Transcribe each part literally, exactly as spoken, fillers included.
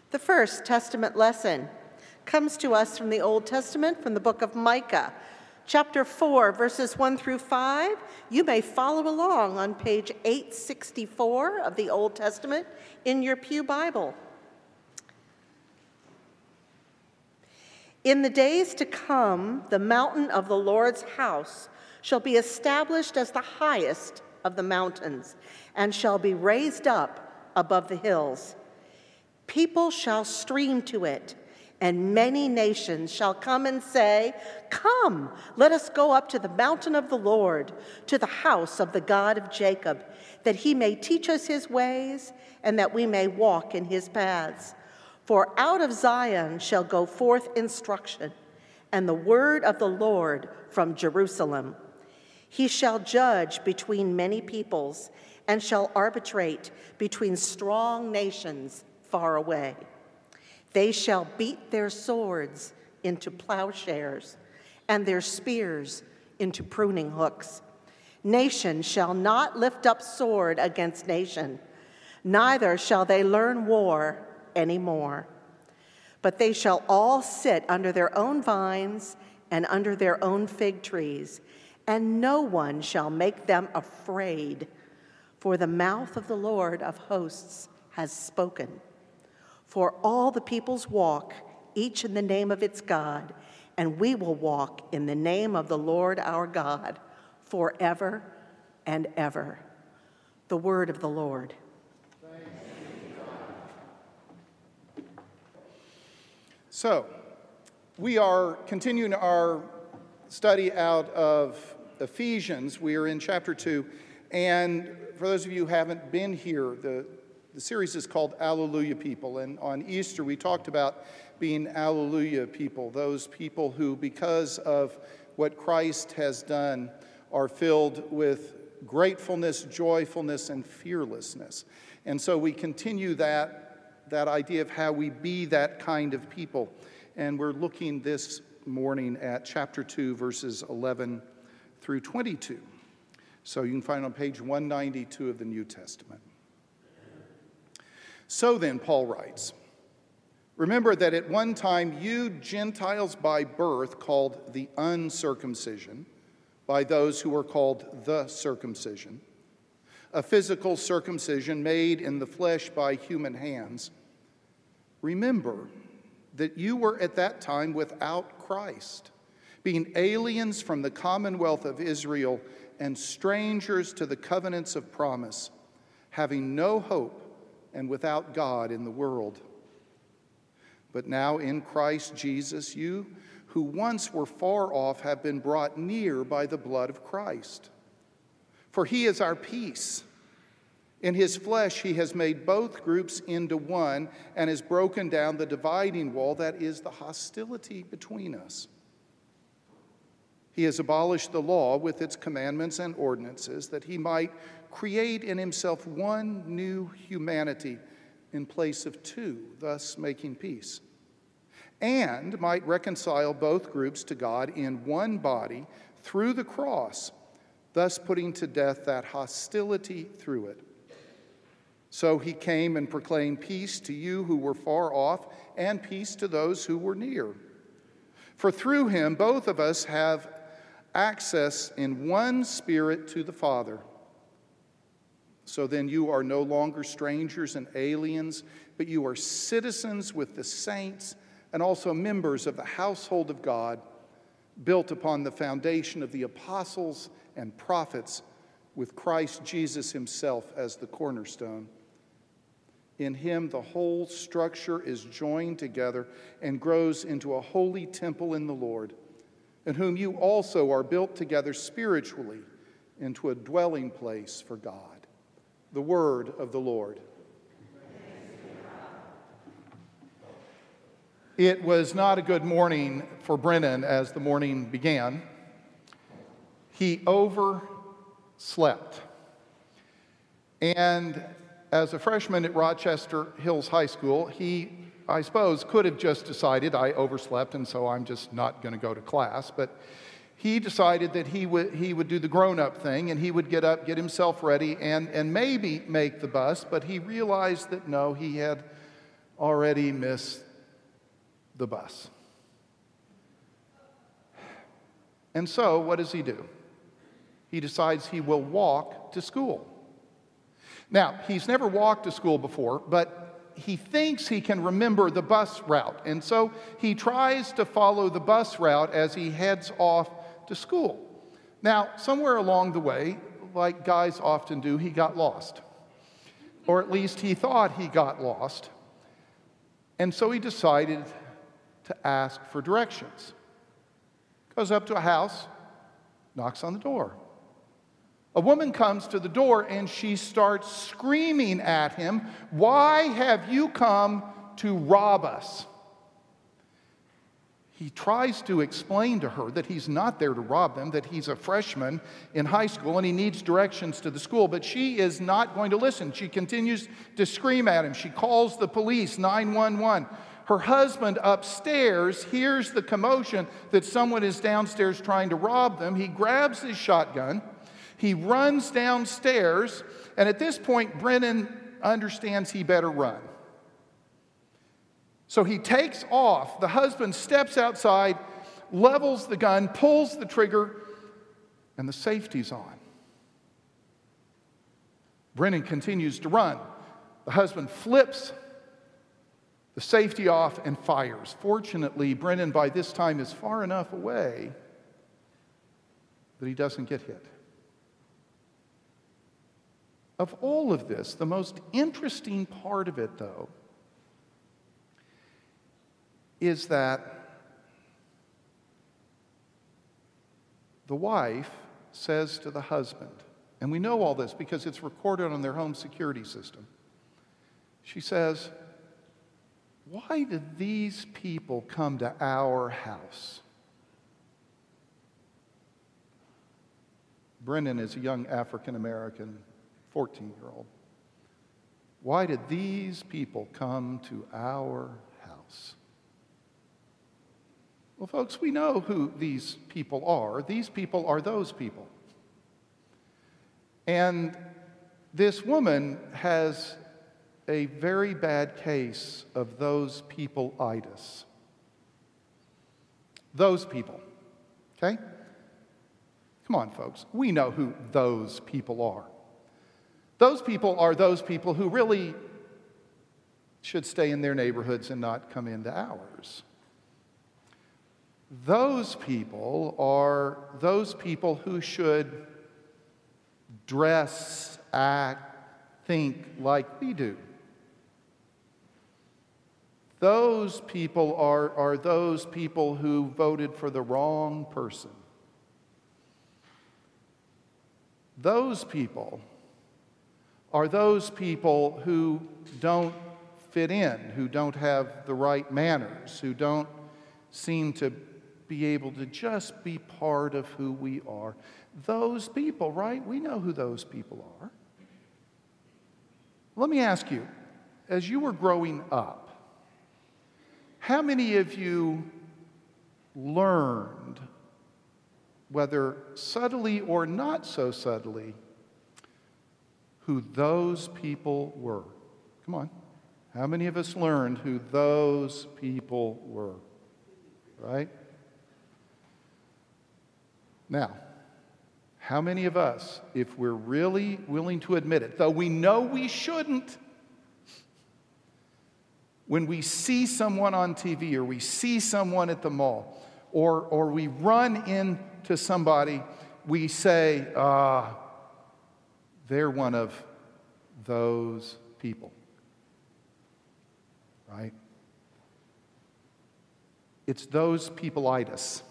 The first Testament lesson comes to us from the Old Testament, from the book of Micah, chapter four, verses one through five. You may follow along on page eight sixty-four of the Old Testament in your pew Bible. In the days to come, the mountain of the Lord's house shall be established as the highest of the mountains, and shall be raised up above the hills. People shall stream to it, and many nations shall come and say, "Come, let us go up to the mountain of the Lord, to the house of the God of Jacob, that he may teach us his ways, and that we may walk in his paths. For out of Zion shall go forth instruction, and the word of the Lord from Jerusalem. He shall judge between many peoples, and shall arbitrate between strong nations far away. They shall beat their swords into plowshares, and their spears into pruning hooks. Nation shall not lift up sword against nation, neither shall they learn war anymore. But they shall all sit under their own vines and under their own fig trees, and no one shall make them afraid, for the mouth of the Lord of hosts has spoken. For all the peoples walk, each in the name of its God, and we will walk in the name of the Lord our God forever and ever." The word of the Lord. So, we are continuing our study out of Ephesians. We are in chapter two, and for those of you who haven't been here, the, the series is called Alleluia People, and on Easter we talked about being Alleluia people, those people who, because of what Christ has done, are filled with gratefulness, joyfulness, and fearlessness. And so we continue that that idea of how we be that kind of people. And we're looking this morning at chapter two, verses eleven through twenty-two. So you can find it on page one ninety-two of the New Testament. So then, Paul writes, "Remember that at one time you Gentiles by birth called the uncircumcision, by those who are called the circumcision, a physical circumcision made in the flesh by human hands. Remember that you were at that time without Christ, being aliens from the commonwealth of Israel and strangers to the covenants of promise, having no hope and without God in the world. But now in Christ Jesus, you who once were far off have been brought near by the blood of Christ. For he is our peace. In his flesh he has made both groups into one and has broken down the dividing wall, that is, the hostility between us. He has abolished the law with its commandments and ordinances, that he might create in himself one new humanity in place of two, thus making peace, and might reconcile both groups to God in one body through the cross, thus putting to death that hostility through it. So he came and proclaimed peace to you who were far off and peace to those who were near. For through him both of us have access in one Spirit to the Father. So then you are no longer strangers and aliens, but you are citizens with the saints and also members of the household of God, built upon the foundation of the apostles and prophets, with Christ Jesus himself as the cornerstone. In him the whole structure is joined together and grows into a holy temple in the Lord, in whom you also are built together spiritually into a dwelling place for God." The word of the Lord. It was not a good morning for Brennan as the morning began. He overslept. And as a freshman at Rochester Hills High School, he, I suppose, could have just decided, I overslept and so I'm just not going to go to class. But he decided that he would he would do the grown-up thing, and he would get up, get himself ready, and, and maybe make the bus. But he realized that no, he had already missed the bus. And so, what does he do? He decides he will walk to school. Now, he's never walked to school before, but he thinks he can remember the bus route. And so he tries to follow the bus route as he heads off to school. Now, somewhere along the way, like guys often do, he got lost. Or at least he thought he got lost. And so he decided to ask for directions. Goes up to a house, knocks on the door. A woman comes to the door and she starts screaming at him, "Why have you come to rob us?" He tries to explain to her that he's not there to rob them, that he's a freshman in high school and he needs directions to the school, but she is not going to listen. She continues to scream at him. She calls the police, nine one one. Her husband upstairs hears the commotion that someone is downstairs trying to rob them. He grabs his shotgun. He runs downstairs, and at this point, Brennan understands he better run. So he takes off. The husband steps outside, levels the gun, pulls the trigger, and the safety's on. Brennan continues to run. The husband flips the safety off and fires. Fortunately, Brennan by this time is far enough away that he doesn't get hit. Of all of this, the most interesting part of it, though, is that the wife says to the husband, and we know all this because it's recorded on their home security system. She says, "Why did these people come to our house?" Brendan is a young African-American fourteen-year-old. Why did these people come to our house? Well, folks, we know who these people are. These people are those people. And this woman has a very bad case of those people-itis. Those people, okay? Come on, folks. We know who those people are. Those people are those people who really should stay in their neighborhoods and not come into ours. Those people are those people who should dress, act, think like we do. Those people are, are those people who voted for the wrong person. Those people are those people who don't fit in, who don't have the right manners, who don't seem to be able to just be part of who we are. Those people, right? We know who those people are. Let me ask you, as you were growing up, how many of you learned, whether subtly or not so subtly, who those people were? Come on. How many of us learned who those people were? Right? Now, how many of us, if we're really willing to admit it, though we know we shouldn't, when we see someone on T V or we see someone at the mall or, or we run into somebody, we say, ah, they're one of those people, right? It's those people-itis.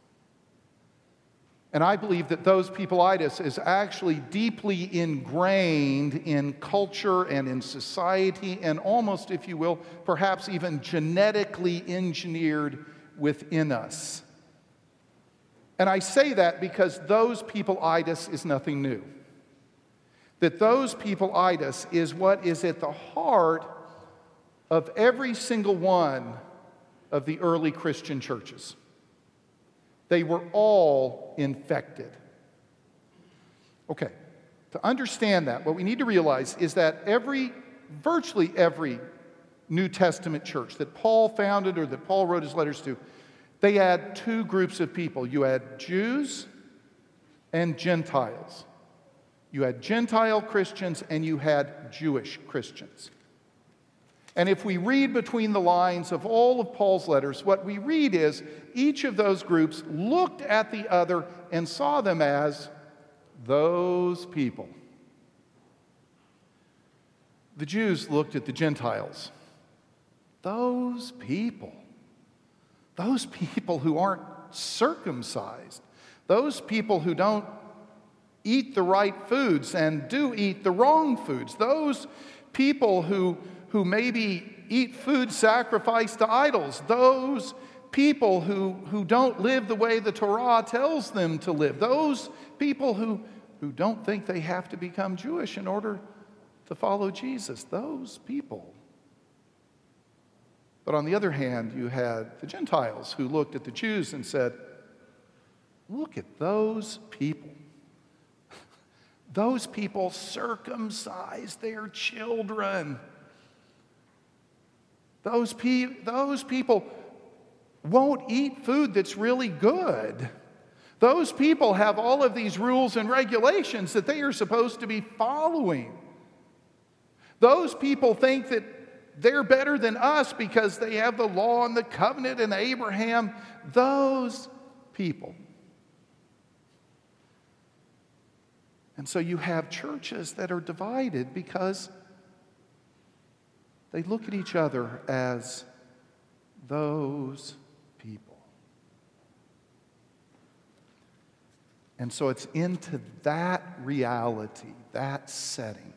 And I believe that those people-itis is actually deeply ingrained in culture and in society and almost, if you will, perhaps even genetically engineered within us. And I say that because those people-itis is nothing new. That those people-itis is what is at the heart of every single one of the early Christian churches. They were all infected. Okay, to understand that, what we need to realize is that every, virtually every New Testament church that Paul founded or that Paul wrote his letters to, they had two groups of people. You had Jews and Gentiles. You had Gentile Christians and you had Jewish Christians. And if we read between the lines of all of Paul's letters, what we read is each of those groups looked at the other and saw them as those people. The Jews looked at the Gentiles. Those people. Those people who aren't circumcised. Those people who don't eat the right foods and do eat the wrong foods. Those people who, who maybe eat food sacrificed to idols. Those people who, who don't live the way the Torah tells them to live. Those people who, who don't think they have to become Jewish in order to follow Jesus. Those people. But on the other hand, you had the Gentiles who looked at the Jews and said, look at those people. Those people circumcise their children. Those, pe- those people won't eat food that's really good. Those people have all of these rules and regulations that they are supposed to be following. Those people think that they're better than us because they have the law and the covenant and Abraham. Those people. And so you have churches that are divided because they look at each other as those people. And so it's into that reality, that setting,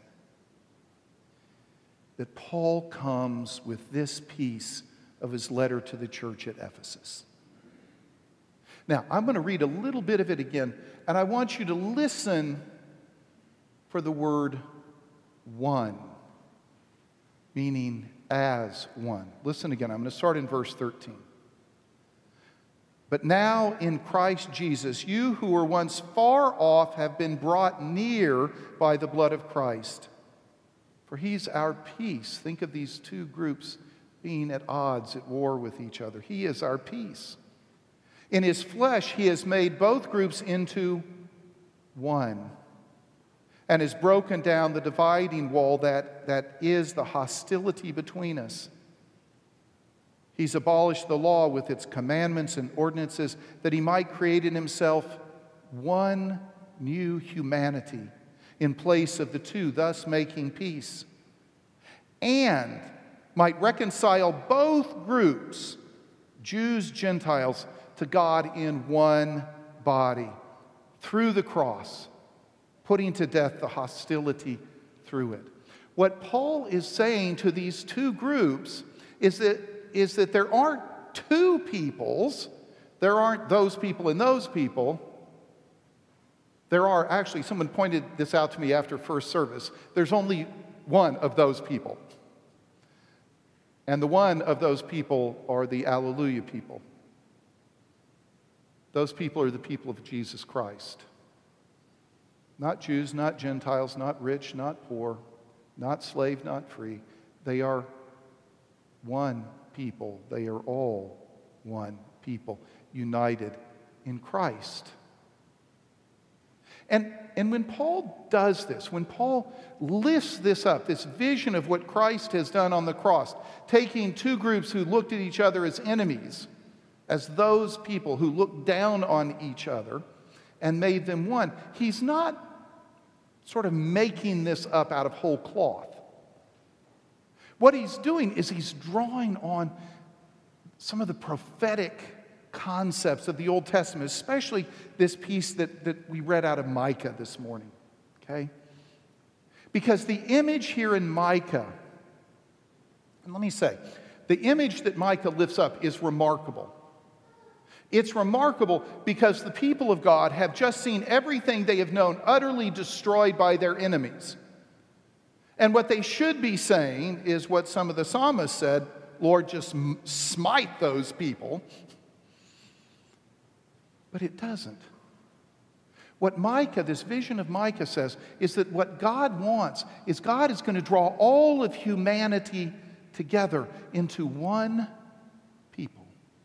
that Paul comes with this piece of his letter to the church at Ephesus. Now, I'm going to read a little bit of it again, and I want you to listen for the word one, meaning as one. Listen again. I'm going to start in verse thirteen. But now in Christ Jesus, you who were once far off have been brought near by the blood of Christ. For he's our peace. Think of these two groups being at odds, at war with each other. He is our peace. In his flesh, he has made both groups into one and has broken down the dividing wall that, that is the hostility between us. He's abolished the law with its commandments and ordinances that he might create in himself one new humanity in place of the two, thus making peace, and might reconcile both groups, Jews, Gentiles, to God in one body through the cross, putting to death the hostility through it. What Paul is saying to these two groups is that, is that there aren't two peoples, there aren't those people and those people. There are, actually, someone pointed this out to me after first service. There's only one of those people. And the one of those people are the Alleluia people. Those people are the people of Jesus Christ. Not Jews, not Gentiles, not rich, not poor, not slave, not free. They are one people. They are all one people, united in Christ. And, and when Paul does this, when Paul lifts this up, this vision of what Christ has done on the cross, taking two groups who looked at each other as enemies, as those people who looked down on each other and made them one, he's not sort of making this up out of whole cloth. What he's doing is he's drawing on some of the prophetic concepts of the Old Testament, especially this piece that, that we read out of Micah this morning, okay? Because the image here in Micah, and let me say, the image that Micah lifts up is remarkable. It's remarkable because the people of God have just seen everything they have known utterly destroyed by their enemies. And what they should be saying is what some of the psalmists said, Lord, just smite those people. But it doesn't. What Micah, this vision of Micah says, is that what God wants is God is going to draw all of humanity together into one people.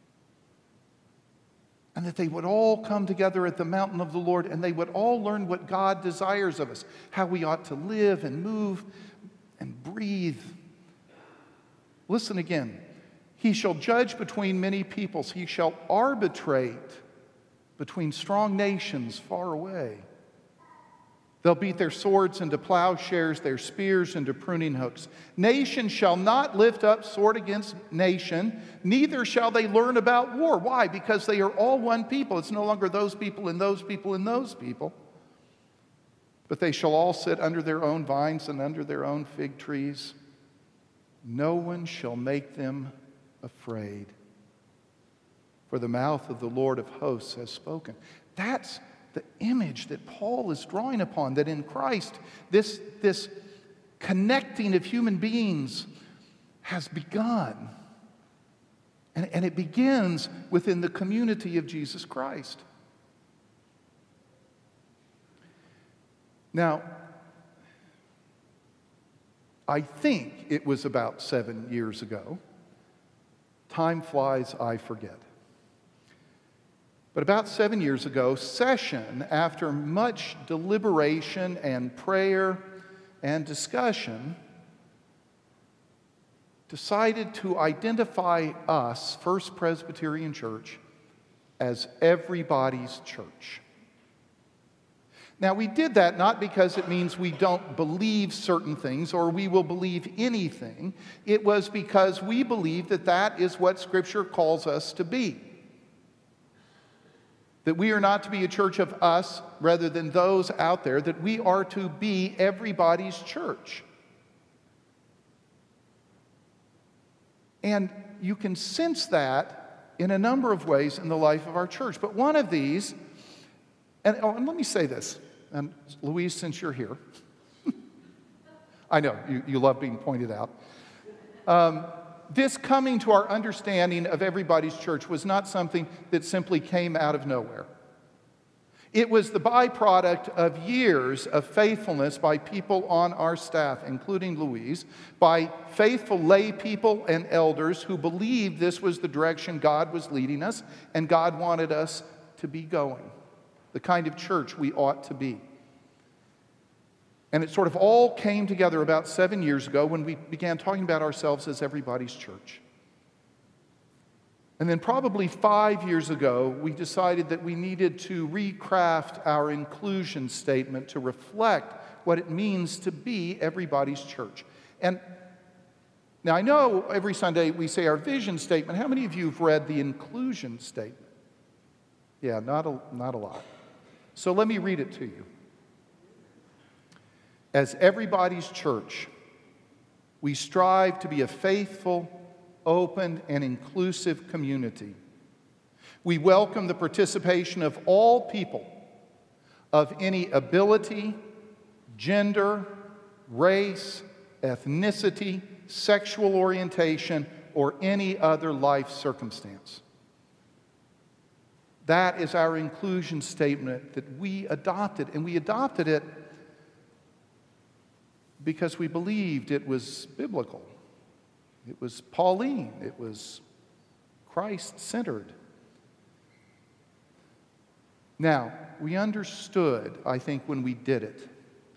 And that they would all come together at the mountain of the Lord, and they would all learn what God desires of us, how we ought to live and move and breathe. Listen again. He shall judge between many peoples. He shall arbitrate between strong nations far away. They'll beat their swords into plowshares, their spears into pruning hooks. Nation shall not lift up sword against nation, neither shall they learn about war. Why? Because they are all one people. It's no longer those people and those people and those people. But they shall all sit under their own vines and under their own fig trees. No one shall make them afraid. For the mouth of the Lord of hosts has spoken. That's the image that Paul is drawing upon, that in Christ, this, this connecting of human beings has begun. And, and it begins within the community of Jesus Christ. Now, I think it was about seven years ago. Time flies, I forget. But about seven years ago, Session, after much deliberation and prayer and discussion, decided to identify us, First Presbyterian Church, as everybody's church. Now, we did that not because it means we don't believe certain things or we will believe anything. It was because we believe that that is what Scripture calls us to be. That we are not to be a church of us rather than those out there, that we are to be everybody's church. And you can sense that in a number of ways in the life of our church. But one of these, and, oh, and let me say this, and Louise, since you're here, I know, you, you love being pointed out. Um, This coming to our understanding of everybody's church was not something that simply came out of nowhere. It was the byproduct of years of faithfulness by people on our staff, including Louise, by faithful lay people and elders who believed this was the direction God was leading us and God wanted us to be going, the kind of church we ought to be. And it sort of all came together about seven years ago when we began talking about ourselves as everybody's church. And then probably five years ago, we decided that we needed to recraft our inclusion statement to reflect what it means to be everybody's church. And now I know every Sunday we say our vision statement. How many of you have read the inclusion statement? Yeah, not a, not a lot. So let me read it to you. As everybody's church, we strive to be a faithful, open, and inclusive community. We welcome the participation of all people of any ability, gender, race, ethnicity, sexual orientation, or any other life circumstance. That is our inclusion statement that we adopted, and we adopted it because we believed it was biblical. It was Pauline. It was Christ-centered. Now, we understood, I think, when we did it,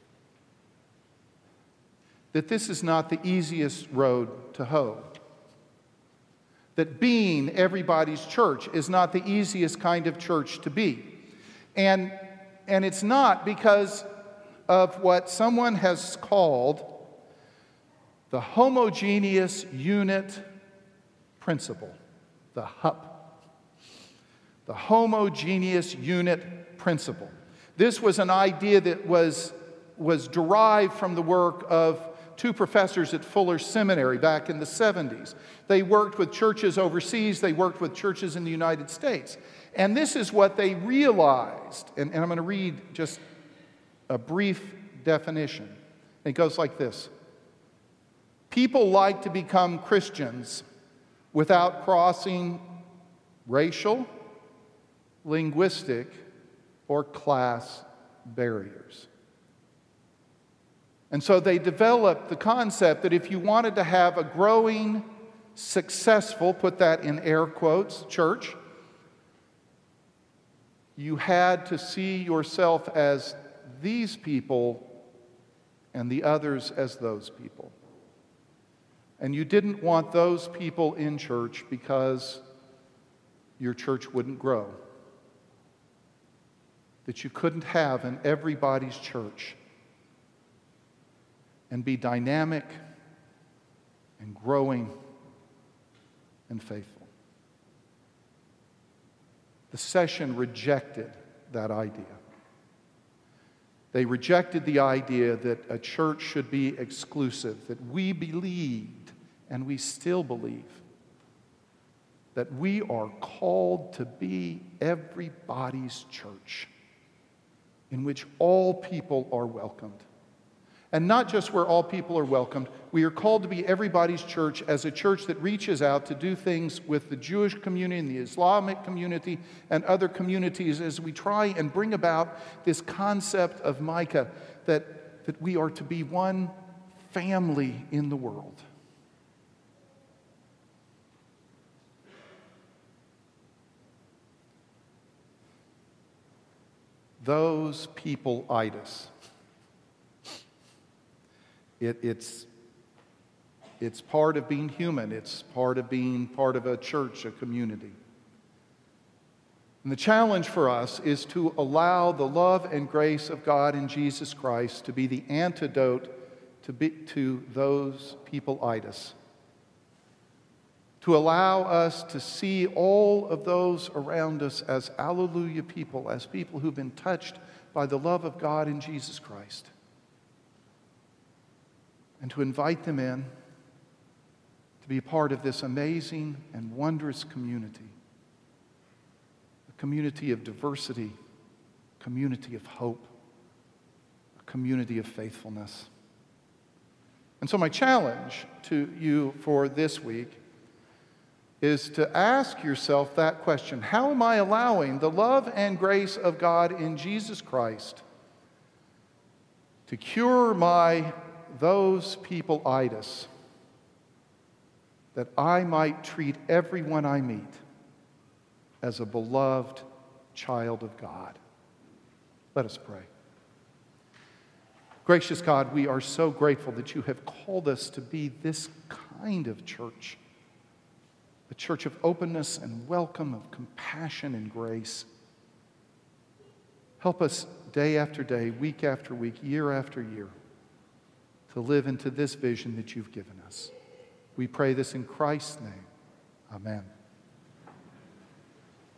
that this is not the easiest road to hoe. That being everybody's church is not the easiest kind of church to be. And, and it's not because of what someone has called the homogeneous unit principle, the H U P. The homogeneous unit principle. This was an idea that was, was derived from the work of two professors at Fuller Seminary back in the seventies. They worked with churches overseas, they worked with churches in the United States. And this is what they realized, and, and I'm going to read just a brief definition. It goes like this. People like to become Christians without crossing racial, linguistic, or class barriers. And so they developed the concept that if you wanted to have a growing, successful, put that in air quotes, church, you had to see yourself as these people and the others as those people. And you didn't want those people in church because your church wouldn't grow. That you couldn't have an everybody's church and be dynamic and growing and faithful. The session rejected that idea. They rejected the idea that a church should be exclusive, that we believed, and we still believe, that we are called to be everybody's church, in which all people are welcomed. And not just where all people are welcomed, we are called to be everybody's church as a church that reaches out to do things with the Jewish community and the Islamic community and other communities as we try and bring about this concept of Micah that, that we are to be one family in the world. Those people-itis. It, it's, it's part of being human. It's part of being part of a church, a community. And the challenge for us is to allow the love and grace of God in Jesus Christ to be the antidote to, be, to those people-itis. To allow us to see all of those around us as alleluia people, as people who've been touched by the love of God in Jesus Christ. And to invite them in to be a part of this amazing and wondrous community. A community of diversity, a community of hope, a community of faithfulness. And so my challenge to you for this week is to ask yourself that question. How am I allowing the love and grace of God in Jesus Christ to cure my those people-itis, that I might treat everyone I meet as a beloved child of God? Let us pray. Gracious God, we are so grateful that you have called us to be this kind of church, a church of openness and welcome, of compassion and grace. Help us day after day, week after week, year after year, to live into this vision that you've given us. We pray this in Christ's name. Amen.